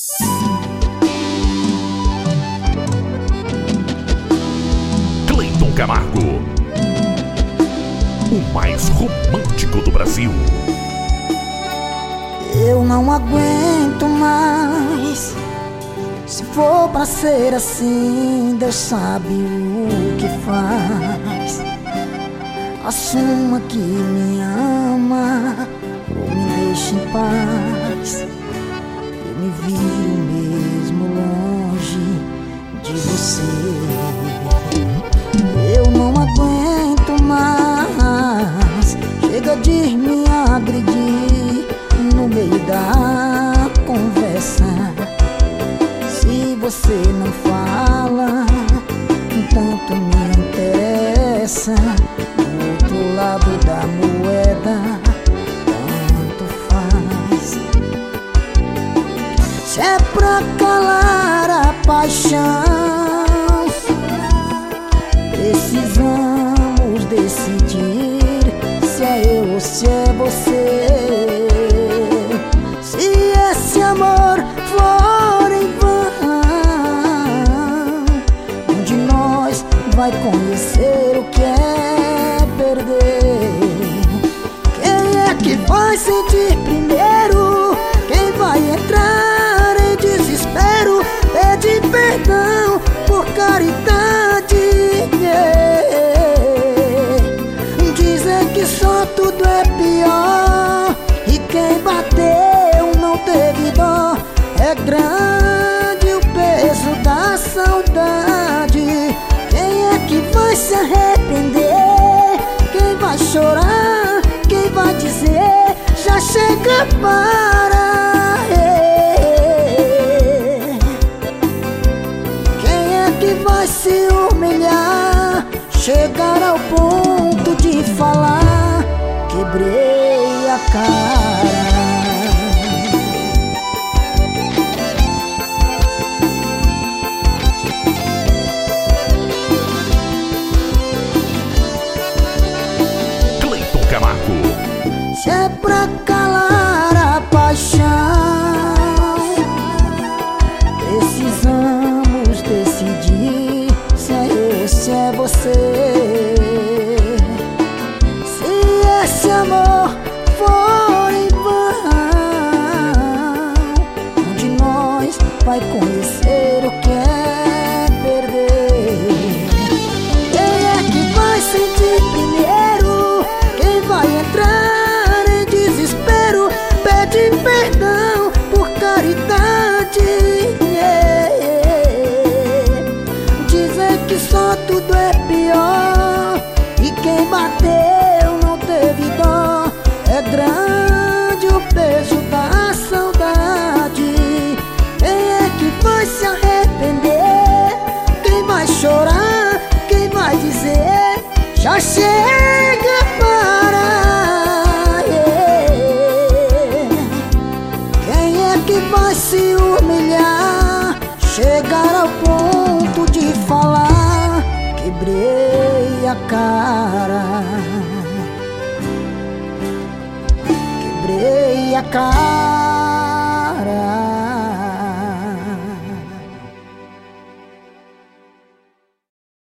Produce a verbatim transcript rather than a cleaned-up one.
Cleiton Camargo, o mais romântico do Brasil. Eu não aguento mais. Se for pra ser assim, Deus sabe o que faz. Assuma que me ama ou me deixe em paz. Eu me viro mesmo longe de você. Eu não aguento mais. Chega de me agredir no meio da conversa. Se você não fala, tanto me interessa. Do outro lado da moeda, tanto faz. Se é pra calar a paixão, precisamos decidir se é eu ou se é você. Se esse amor for em vão, um de nós vai conhecer o que é perder. Quem é que vai sentir primeiro? Quem vai entrar em desespero? Pede perdão por caridade. Dizem que só tudo é pior e quem bateu não teve dó. É grande o peso da saudade. Quem é que vai se arrepender? Quem vai chorar? Quem vai dizer já chega para? Quem é que vai se humilhar? Chegar ao ponto de falar quebrei a cara. Cleiton Camargo. Se é pra calar a paixão, precisamos decidir se é eu ou se é você. Se esse amor for em vão, um de nós vai conhecer o que é perder. Quem é que vai sentir primeiro? Quem vai entrar em desespero? Pede perdão por caridade. Dizem que só tudo é pior e quem bateu não teve dó. É grande o peso da saudade. Quem é que vai se arrepender? Quem vai chorar? Quem vai dizer já chega para? Quem é que vai se humilhar? Chegar ao ponto de falar quebrei a cara. Quebrei a cara.